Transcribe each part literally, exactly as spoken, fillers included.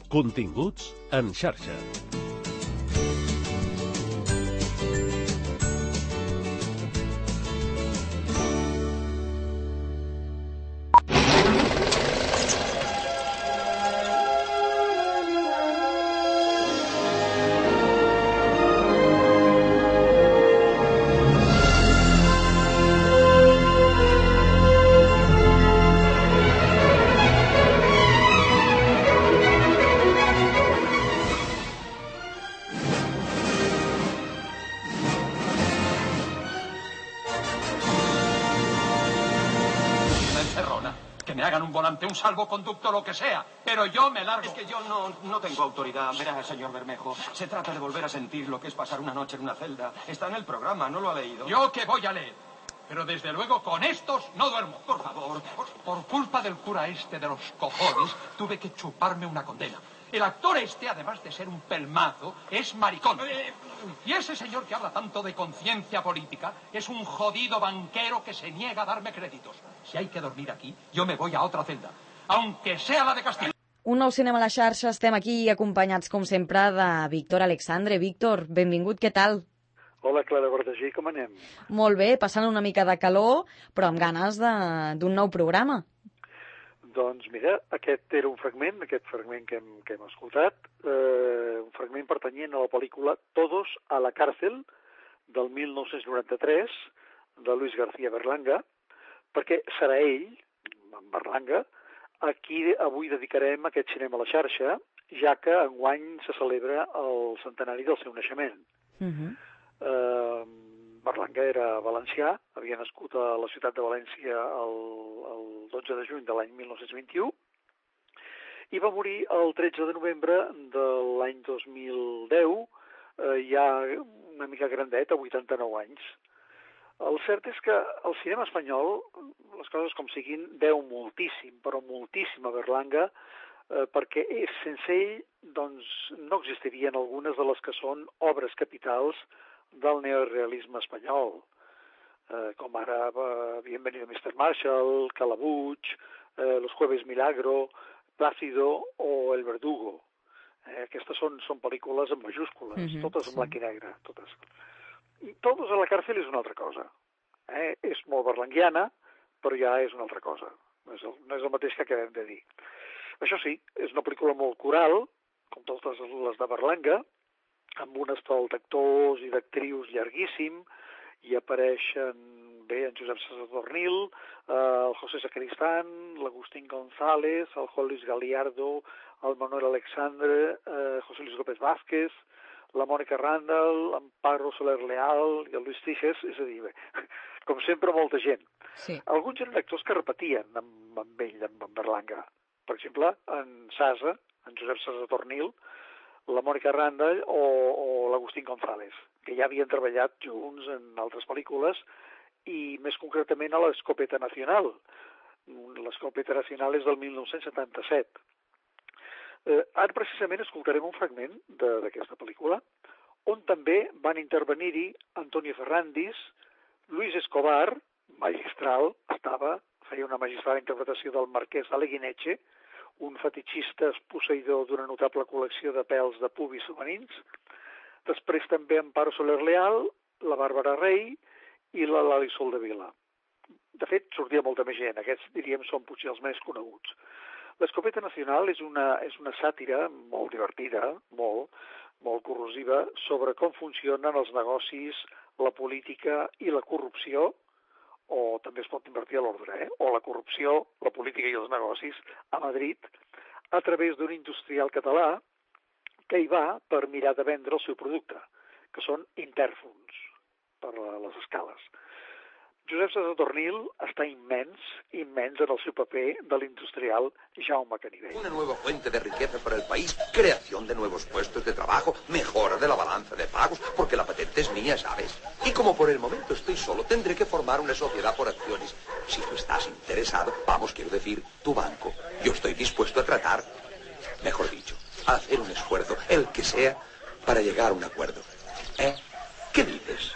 Continguts en xarxa. Un salvoconducto, lo que sea, pero yo me largo. Es que yo no, no tengo autoridad. Verá, señor Bermejo, se trata de volver a sentir lo que es pasar una noche en una celda. Está en el programa, ¿no lo ha leído? ¿Yo qué voy a leer? Pero desde luego con estos no duermo. Por favor. Por, por culpa del cura este de los cojones, tuve que chuparme una condena. El actor este, además de ser un pelmazo, es maricón. Y ese señor que habla tanto de conciencia política es un jodido banquero que se niega a darme créditos. Si hay que dormir aquí, yo me voy a otra celda, aunque sea la de Castilla. Un nou cinema a la xarxa. Estem aquí acompanyats, com sempre, de Víctor Alexandre. Víctor, benvingut, què tal? Hola, Clara Verdaguer, com anem? Molt bé, passant una mica de calor, però amb ganes d'un nou programa. Doncs mira, aquest era un fragment, aquest fragment que hem, que hem escoltat, eh, un fragment pertanyent a la pel·lícula Todos a la cárcel, del mil nou-cents noranta-tres, de Luis García Berlanga, perquè serà ell, en Berlanga, a qui avui dedicarem aquest cinema a la xarxa, ja que enguany se celebra el centenari del seu naixement. Uh-huh. eh, Berlanga era valencià, havia nascut a la ciutat de València el, el dotze de juny de l'any mil nou-cents vint-i-u i va morir el tretze de novembre de l'any dos mil deu, eh, ja una mica grandet, a vuitanta-nou anys. El cert és que el cinema espanyol, les coses com siguin, deu moltíssim, però moltíssim a Berlanga, eh, perquè sense ell doncs, no existirien algunes de les que són obres capitals del neorealisme espanyol, eh, com ara eh, Bienvenido mister Marshall, Calabuig, eh, Los Jueves Milagro, Plácido o El Verdugo. Eh, aquestes són, són pel·lícules en majúscules, uh-huh, totes en blanc i negre, totes. I Todos a la cárcel és una altra cosa. Eh? És molt berlanguiana, però ja és una altra cosa. No és el, no és el mateix que acabem de dir. Això sí, és una pel·lícula molt coral, com totes les de Berlanga, amb un estol d'actors i d'actrius llarguíssim, i apareixen bé en Josep Sadornil, eh, el José Sacristán, l'Agustín González, el Juan Luis Galiardo, el Manuel Alexandre, eh, José Luis López Vázquez, la Mònica Randall, l'Amparo Soler Leal i el Luis Tijes, és a dir, bé, com sempre, molta gent. Sí. Alguns eren actors que repetien amb, amb ell, amb, amb Berlanga. Per exemple, en Sasa, en Josep Sadornil, la Mònica Randall o, o l'Agustín González, que ja havien treballat junts en altres pel·lícules i més concretament a l'Escopeta Nacional. L'Escopeta Nacional és del mil nou-cents setanta-set. Eh, ara precisament escoltarem un fragment d'aquesta pel·lícula on també van intervenir-hi Antonio Ferrandis, Luis Escobar, magistral, estava, feia una magistral interpretació del marquès d'Aleguineche, un fetichista posseïdor d'una notable col·lecció de pèls de pubis femenins. Després també Amparo Soler Leal, la Bàrbara Rey i la Lali Soldevila. De fet, sortia molta més gent. Aquests, diríem, són potser els més coneguts. L'Escopeta Nacional és una, és una sàtira molt divertida, molt, molt corrosiva, sobre com funcionen els negocis, la política i la corrupció, o també es pot invertir a l'ordre, eh? o la corrupció, la política i els negocis a Madrid, a través d'un industrial català que hi va per mirar de vendre el seu producte, que són intèrfons per a les escales. Josep Sadornil està immens, immens en el seu paper de l'industrial Jaume Canivell. Una nueva fuente de riqueza para el país, creación de nuevos puestos de trabajo, mejora de la balanza de pagos, porque la patente es mía, ¿sabes? Y como por el momento estoy solo, tendré que formar una sociedad por acciones. Si tú estás interesado, vamos, quiero decir, tu banco, yo estoy dispuesto a tratar, mejor dicho, a hacer un esfuerzo, el que sea, para llegar a un acuerdo. ¿Eh? ¿Qué dices?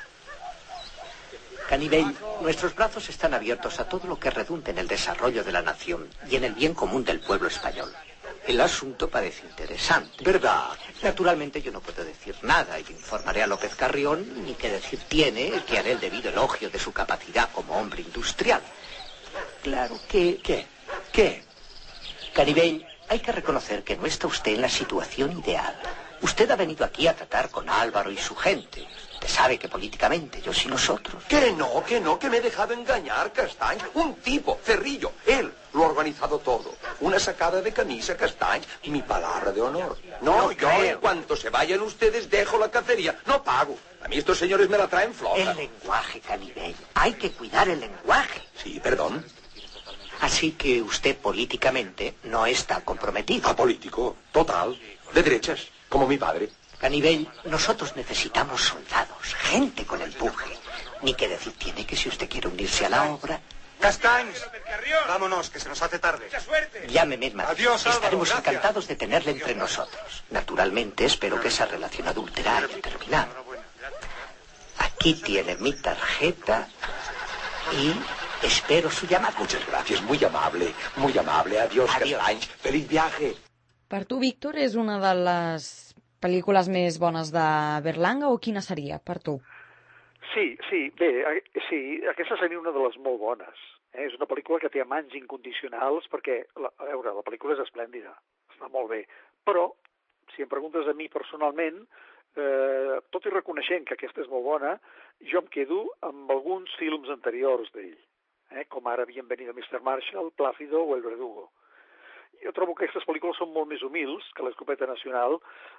Canivell, nuestros brazos están abiertos a todo lo que redunde en el desarrollo de la nación y en el bien común del pueblo español. El asunto parece interesante. ¿Verdad? Naturalmente yo no puedo decir nada y informaré a López Carrión, ni qué decir tiene, que haré el debido elogio de su capacidad como hombre industrial. Claro que... ¿Qué? ¿Qué? Canivell, hay que reconocer que no está usted en la situación ideal. Usted ha venido aquí a tratar con Álvaro y su gente. Usted sabe que políticamente, ellos y nosotros... Que no, que no, que me he dejado engañar, Castañ. Un tipo, Cerrillo, él lo ha organizado todo. Una sacada de camisa, Castañ, mi palabra de honor. No, No yo creo. en cuanto se vayan ustedes dejo la cacería. No pago. A mí estos señores me la traen floja. El lenguaje, Canivell. Hay que cuidar el lenguaje. Sí, perdón. Así que usted políticamente no está comprometido. Apolítico, total. De derechas, como mi padre. Canivell, nosotros necesitamos soldados, gente con empuje. Ni que decir tiene que si usted quiere unirse a la obra... Castañs, vámonos, que se nos hace tarde. Llámeme en Madrid. Adiós, Álvaro, Estaremos gracias. encantados de tenerle entre nosotros. Naturalmente, espero que esa relación adúltera haya terminado. Aquí tiene mi tarjeta y espero su llamada. Muchas gracias, muy amable, muy amable. Adiós, Adiós. Castañ. Feliz viaje. Per tu, Víctor, és una de les pel·lícules més bones de Berlanga o quina seria, per tu? Sí, sí, bé, eh, sí, aquesta seria una de les molt bones. Eh? És una pel·lícula que té amants incondicionals perquè, la, a veure, la pel·lícula és esplèndida, està molt bé, però, si em preguntes a mi personalment, eh, tot i reconeixent que aquesta és molt bona, jo em quedo amb alguns films anteriors d'ell, eh? com ara Bienvenido mister Marshall, Plácido o El Verdugo. Jo trobo que aquestes pel·lícules són molt més humils que l'Escopeta Nacional,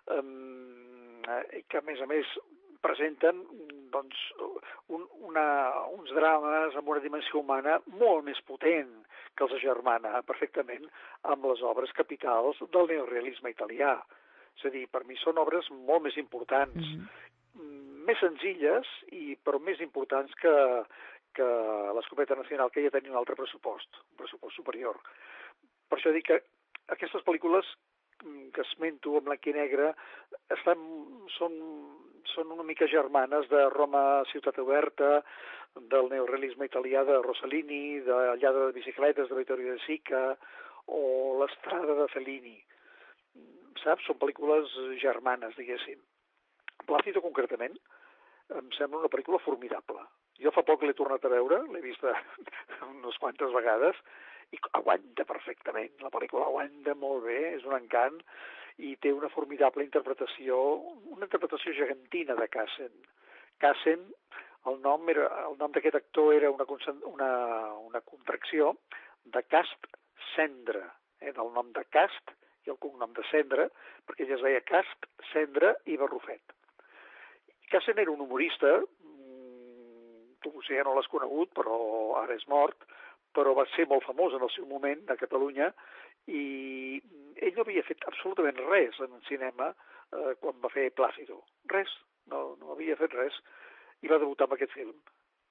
eh, que a més a més presenten doncs, un, una, uns drames amb una dimensió humana molt més potent que els agermana perfectament amb les obres capitals del neorealisme italià. És a dir, per mi són obres molt més importants, mm-hmm. més senzilles, i però més importants que, que l'Escopeta Nacional, que ja tenia un altre pressupost, un pressupost superior. Per això dic que aquestes pel·lícules que esmento en blanc i negre estan, són, són una mica germanes de Roma Ciutat Oberta, del neorealisme italià de Rossellini, de Lladre de bicicletes de Vittorio De Sica o L'Estrada de Fellini. Saps? Són pel·lícules germanes, diguéssim. Plácido, concretament, em sembla una pel·lícula formidable. Jo fa poc l'he tornat a veure, l'he vista unes quantes vegades, i aguanta perfectament. La pel·lícula aguanta molt bé, és un encant, i té una formidable interpretació, una interpretació gegantina de Cassen. Cassen, el nom, era, el nom d'aquest actor era una, una, una contracció de Cast Cendra, eh, del nom de Cast i el cognom de Cendra, perquè ella es deia Cast, Cendra i Barrufet. Cassen era un humorista, tu potser ja no l'has conegut, però ara és mort, però va ser molt famós en el seu moment a Catalunya, i ell no havia fet absolutament res en el cinema eh, quan va fer Plácido. Res, no, no havia fet res, i va debutar amb aquest film.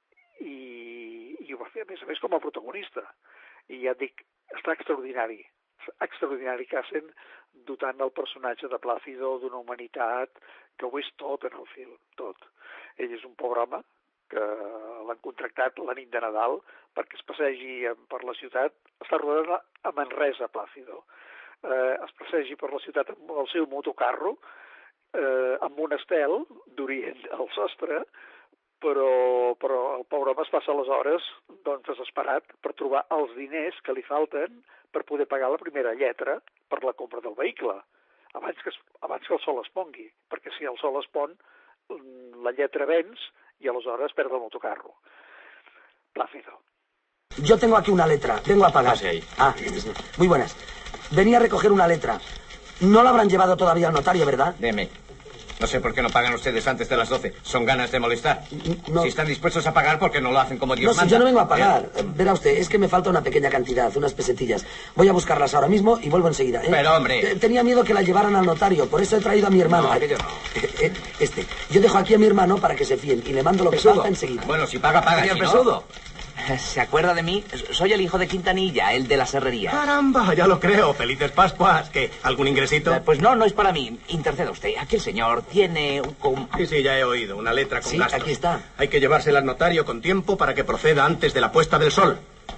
I, i ho va fer, a més a més, com a protagonista. I ja et dic, està extraordinari, extraordinari Cassen, dotant el personatge de Plácido d'una humanitat que ho és tot en el film, tot. Ell és un pobre home, que l'han contractat la nit de Nadal perquè es passegi per la ciutat, està rodant a Manresa, Plácido, eh, es passegi per la ciutat amb el seu motocarro, eh, amb un estel d'orient al sostre, però, però el pobre home es passa les hores doncs, desesperat per trobar els diners que li falten per poder pagar la primera lletra per la compra del vehicle, abans que, abans que el sol es pongui, perquè si el sol es pon, la lletra venç y aleshores perd el motocarro. Plácido. Yo tengo aquí una letra, vengo a pagar. Ah, muy buenas. Venía a recoger una letra. No la habrán llevado todavía al notario, ¿verdad? Deme. No sé por qué no pagan ustedes antes de las doce. Son ganas de molestar. No. Si están dispuestos a pagar, ¿por qué no lo hacen como Dios No, si manda? yo no vengo a pagar. Eh, Verá usted, es que me falta una pequeña cantidad, unas pesetillas. Voy a buscarlas ahora mismo y vuelvo enseguida. ¿eh? Pero, hombre. Eh, Tenía miedo que la llevaran al notario, por eso he traído a mi hermano. No, aquello no. Eh, eh, Este. Yo dejo aquí a mi hermano para que se fíen y le mando lo que Pesudo. falta enseguida. Bueno, si paga, paga. Señor si no... Pesudo, ¿se acuerda de mí? Soy el hijo de Quintanilla, el de la serrería. Caramba, ya lo creo. Felices Pascuas. ¿Qué? ¿Algún ingresito? Eh, Pues no, no es para mí. Interceda usted. Aquí el señor tiene un... com- Sí, sí, ya he oído. Una letra con Sí, gastos. aquí está. Hay que llevársela al notario con tiempo para que proceda antes de la puesta del sol.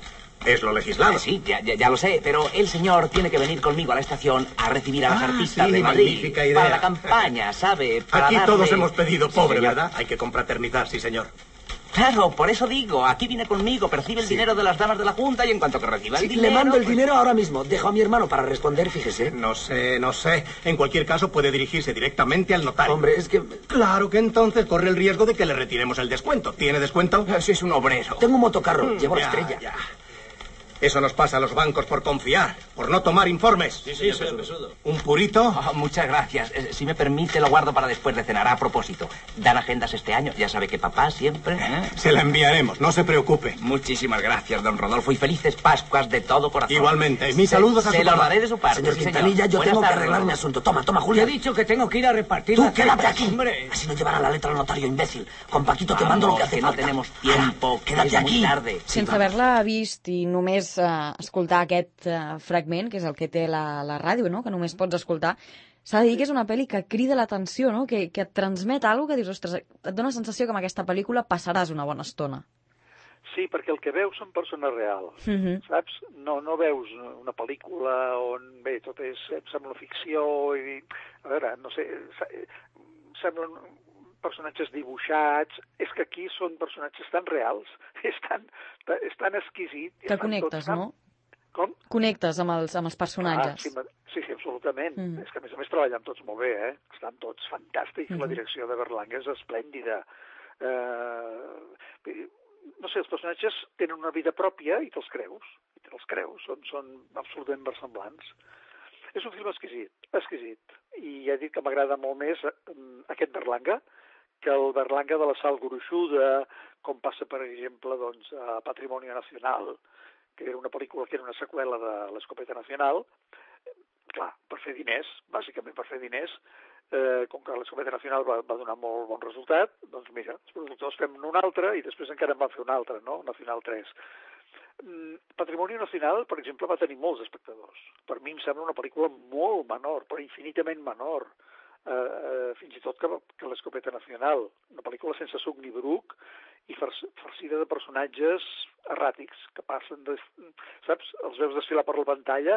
Es lo legislado. Eh, sí, ya, ya, ya lo sé, pero el señor tiene que venir conmigo a la estación a recibir a los Ah, artistas sí, de Madrid. magnífica idea. Para la campaña, ¿sabe? Para Aquí darle- todos hemos pedido Sí, pobre, señor. ¿verdad? Hay que confraternizar, sí, señor. Claro, por eso digo, aquí viene conmigo, percibe el Sí. dinero de las damas de la Junta y en cuanto que reciba Sí, el dinero... le mando el pues- dinero ahora mismo. Dejo a mi hermano para responder, fíjese. No sé, no sé. En cualquier caso, puede dirigirse directamente al notario. Hombre, es que... Claro que entonces corre el riesgo de que le retiremos el descuento. ¿Tiene descuento? Si es un obrero. Tengo un motocarro, Mm, llevo la ya, estrella. ya. Eso nos pasa a los bancos por confiar, por no tomar informes. Sí, sí, señor Pesudo. ¿Un purito? Oh, muchas gracias. Eh, Si me permite, lo guardo para después de cenar. A propósito, ¿dan agendas este año? Ya sabe que papá siempre... ¿eh? Se la enviaremos, no se preocupe. Muchísimas gracias, don Rodolfo, y felices Pascuas de todo corazón. Igualmente. Mis saludos a Se su lo papá. daré de su parte. Señor sí, Quintanilla, yo Buenas tengo que tardes, arreglar mi Rodolfo. asunto. Toma, toma, Te he Julia. dicho que tengo que ir a repartir Tú las quédate cartas, aquí. hombre. Así no llevará la letra al notario, imbécil. Con Paquito te mando lo que Vamos, hace que no falta. tenemos tiempo, Ara, quédate es muy aquí. tarde. Sí, Sense va. haver-la vist i només eh, escoltar aquest eh, fragment, que és el que té la, la ràdio, no? Que només pots escoltar, s'ha de dir que és una pel·li que crida l'atenció, no? Que, que et transmet alguna que dius, ostres, et dona la sensació que amb aquesta pel·lícula passaràs una bona estona. Sí, perquè el que veus són persones reals, Uh -huh. saps? No, no veus una pel·lícula on, bé, tot és, sembla ficció i, a veure, no sé, semblen personatges dibuixats, és que aquí són personatges tan reals, és tan, és tan exquisit. Que connectes, tan... no? Com? Connectes amb els, amb els personatges. Ah, sí, sí, sí, absolutament. Mm. És que a més a més treballen tots molt bé, eh? Estan tots fantàstics. Mhm. La direcció de Berlanga és esplèndida. Eh, no sé, els personatges tenen una vida pròpia i te'ls creus. I te'ls creus, són, són absolutament versemblants. És un film exquisit, exquisit. I ja he dit que m'agrada molt més aquest Berlanga que el Berlanga de la Sal Gruixuda, com passa, per exemple, doncs, a Patrimonio Nacional, que era una pel·lícula que era una seqüela de l'Escopeta Nacional. Clar, per fer diners, bàsicament per fer diners, eh, com que l'Escopeta Nacional va, va donar molt bon resultat, doncs mira, els productors fem una altra i després encara en van fer una altra, no? Nacional tres. Mm, Patrimonio Nacional, per exemple, va tenir molts espectadors. Per mi em sembla una pel·lícula molt menor, però infinitament menor, eh, eh, fins i tot que, que l'Escopeta Nacional. Una pel·lícula sense suc ni bruc i farcida de personatges erràtics que passen, de, saps? Els veus desfilar per la pantalla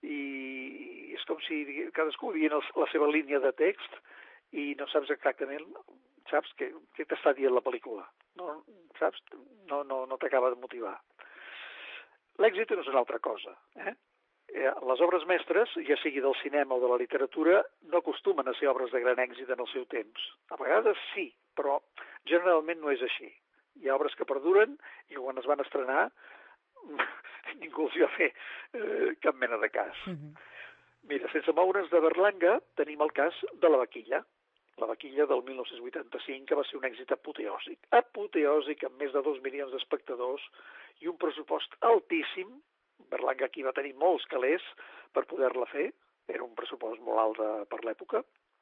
i és com si cadascú dient la seva línia de text i no saps exactament, saps, què, què t'està dient la pel·lícula. No, saps? No, no, no t'acaba de motivar. L'èxit no és una altra cosa, eh? Les obres mestres, ja sigui del cinema o de la literatura, no acostumen a ser obres de gran èxit en el seu temps. A vegades sí, però generalment no és així. Hi ha obres que perduren i quan es van estrenar ningú els va fer eh, cap mena de cas. Uh-huh. Mira, sense moure's de Berlanga, tenim el cas de La Vaquilla. La Vaquilla del mil nou-cents vuitanta-cinc, que va ser un èxit apoteòsic. Apoteòsic, amb més de dos milions d'espectadors i un pressupost altíssim. Berlanga aquí va tenir molts calés per poder-la fer. Era un pressupost molt alt de, per l'època.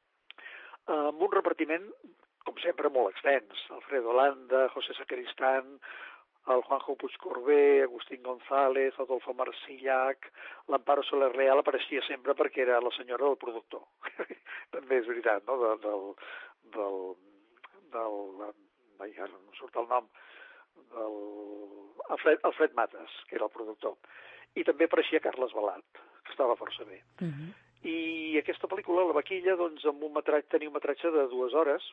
Amb un repartiment, com sempre, molt extens. Alfredo Landa, José Sacristán, el Juanjo Puigcorbé, Agustín González, Adolfo Marsillac, l'Amparo Soler Real apareixia sempre perquè era la senyora del productor. També és veritat, no? De, del, del, del, ai, ara no surt el nom, del Alfred, Alfred Matas, que era el productor. I també apareixia Carles Balat, que estava força bé. Uh-huh. I aquesta pel·lícula, La Vaquilla, doncs, amb un metratge, tenia un metratge de dues hores,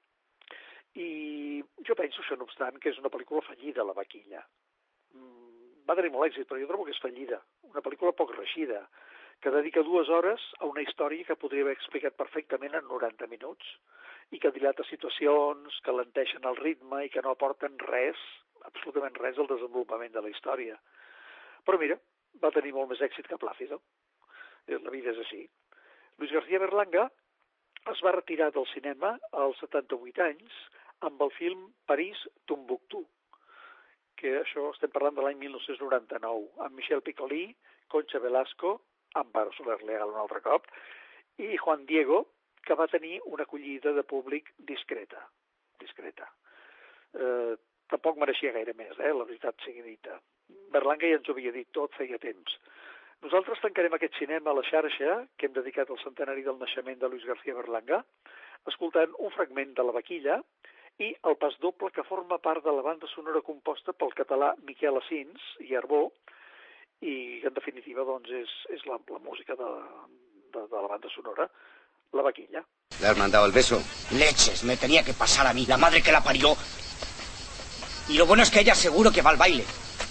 i jo penso, això no obstant, que és una pel·lícula fallida, La Vaquilla. Va tenir molt èxit, però jo trobo que és fallida. Una pel·lícula poc reixida, que dedica dues hores a una història que podria haver explicat perfectament en noranta minuts i que dilata situacions, que lenteixen el ritme i que no aporten res, absolutament res, al desenvolupament de la història. Però mira, va tenir molt més èxit que Plácido. La vida és així. Luis García Berlanga es va retirar del cinema als setanta-vuit anys amb el film París-Tombuctú, que això estem parlant de l'any mil nou-cents noranta-nou, amb Michel Piccoli, Concha Velasco, Amparo Soler Real un altre cop, i Juan Diego, que va tenir una acollida de públic discreta. discreta. Eh, tampoc mereixia gaire més, eh, la veritat sigui dita. Berlanga ja ens ho havia dit tot feia temps. Nosaltres tancarem aquest cinema a la xarxa, que hem dedicat al centenari del naixement de Luis García Berlanga, escoltant un fragment de La Vaquilla i el pas doble que forma part de la banda sonora composta pel català Miquel Asins i Arbó, i en definitiva doncs és, és la, la música de, de, de la banda sonora, La Vaquilla. ¿Le has mandado el beso? Leches, me tenía que pasar a mí, la madre que la parió. Y lo bueno es que ella seguro que va al baile.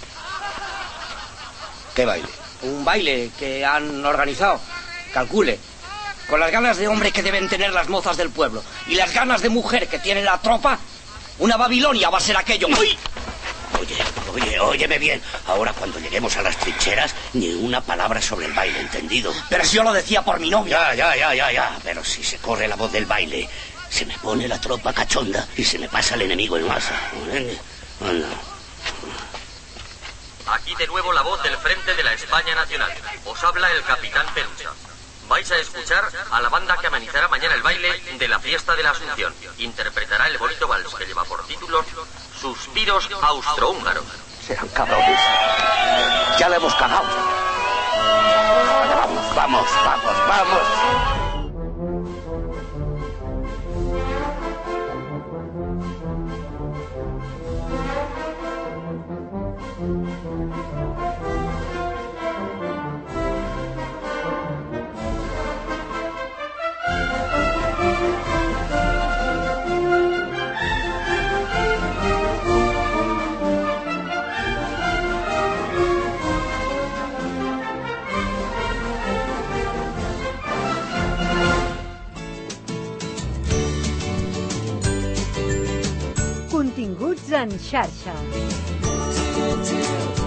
¿Qué baile? Un baile que han organizado, calcule. Con las ganas de hombre que deben tener las mozas del pueblo y las ganas de mujer que tiene la tropa, una Babilonia va a ser aquello. ¡Uy! Oye, oye, óyeme bien. Ahora cuando lleguemos a las trincheras, ni una palabra sobre el baile, ¿entendido? Pero si yo lo decía por mi novia. Ya, ya, ya, ya, ya. Pero si se corre la voz del baile, se me pone la tropa cachonda y se me pasa el enemigo en masa. ¿Eh? Anda. Aquí de nuevo la voz del Frente de la España Nacional. Os habla el Capitán Pelusa. Vais a escuchar a la banda que amenizará mañana el baile de la fiesta de la Asunción. Interpretará el bonito vals que lleva por título Suspiros Austrohúngaros. Serán cabrones. Ya la hemos cagado. Vamos, vamos, vamos, vamos. Continguts en xarxa.